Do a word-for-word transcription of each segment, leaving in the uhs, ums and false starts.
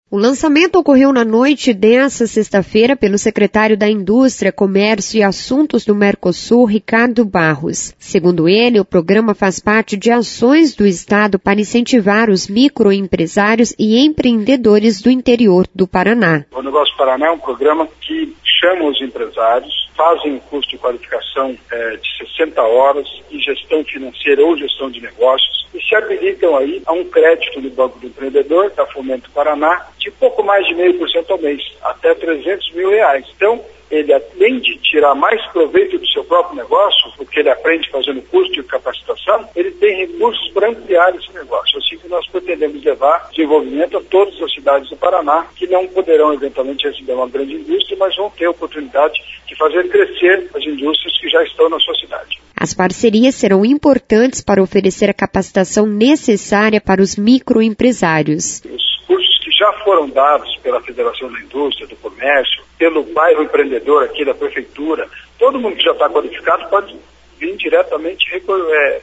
O lançamento ocorreu na noite desta sexta-feira pelo secretário da Indústria, Comércio e Assuntos do Mercosul, Ricardo Barros. Segundo ele, o programa faz parte de ações do Estado para incentivar os microempresários e empreendedores do interior do Paraná. O Negócio Paraná é um programa que chama os empresários, fazem um curso de qualificação é, de sessenta horas em gestão financeira ou gestão de negócios e se habilitam aí a um crédito no Banco do Empreendedor, da Fomento Paraná, de pouco mais de meio por cento ao mês, até trezentos mil reais. Então, ele, além de tirar mais proveito do seu próprio negócio, porque ele aprende fazendo curso de capacitação, ele tem recursos para ampliar esse negócio. Assim que nós pretendemos levar desenvolvimento a todas as cidades do Paraná, que não poderão eventualmente receber uma grande indústria, mas vão ter a oportunidade de fazer crescer as indústrias que já estão na sua cidade. As parcerias serão importantes para oferecer a capacitação necessária para os microempresários. Os cursos que já foram dados pela Federação da Indústria, do Comércio, pelo bairro empreendedor aqui da Prefeitura, todo mundo que já está qualificado pode vir diretamente é,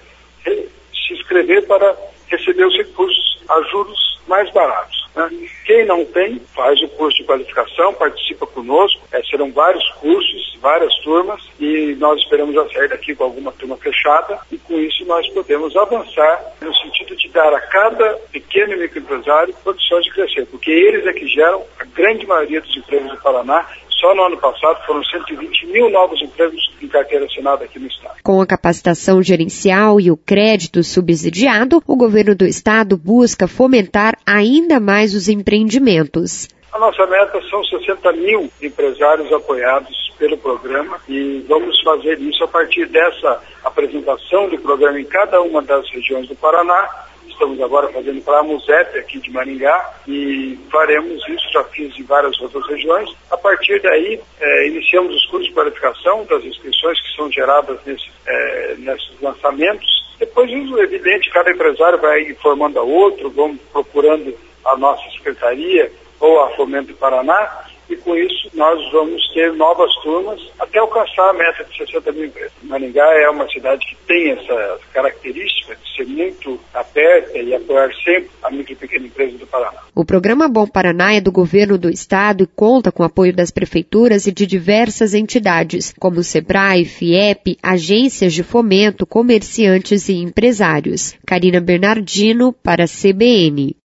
se inscrever para receber os recursos a juros mais baratos, né? Quem não tem, faz o curso de qualificação, participa conosco, é, serão vários cursos, várias turmas, e nós esperamos já sair daqui com alguma turma fechada, e com isso nós podemos avançar no sentido de dar a cada pequeno e microempresário condições de crescer, porque eles é que geram a grande maioria dos empregos do Paraná. Só no ano passado foram cento e vinte mil novos empregos em carteira assinada aqui no Estado. Com a capacitação gerencial e o crédito subsidiado, o governo do Estado busca fomentar ainda mais os empreendimentos. A nossa meta são sessenta mil empresários apoiados pelo programa e vamos fazer isso a partir dessa apresentação do programa em cada uma das regiões do Paraná. Estamos agora fazendo para a Musep aqui de Maringá e faremos isso, já fiz em várias outras regiões. A partir daí, é, iniciamos os cursos de qualificação das inscrições que são geradas nesse, é, nesses lançamentos. Depois, é evidente, cada empresário vai informando a outro, vamos procurando a nossa secretaria ou a Fomento Paraná, e com isso nós vamos ter novas turmas até alcançar a meta de sessenta mil empresas. Maringá é uma cidade que tem essa característica de ser muito aberta e apoiar sempre a micro e pequena empresa do Paraná. O programa Bom Paraná é do governo do estado e conta com o apoio das prefeituras e de diversas entidades, como o Sebrae, FIEP, agências de fomento, comerciantes e empresários. Karina Bernardino para a C B N.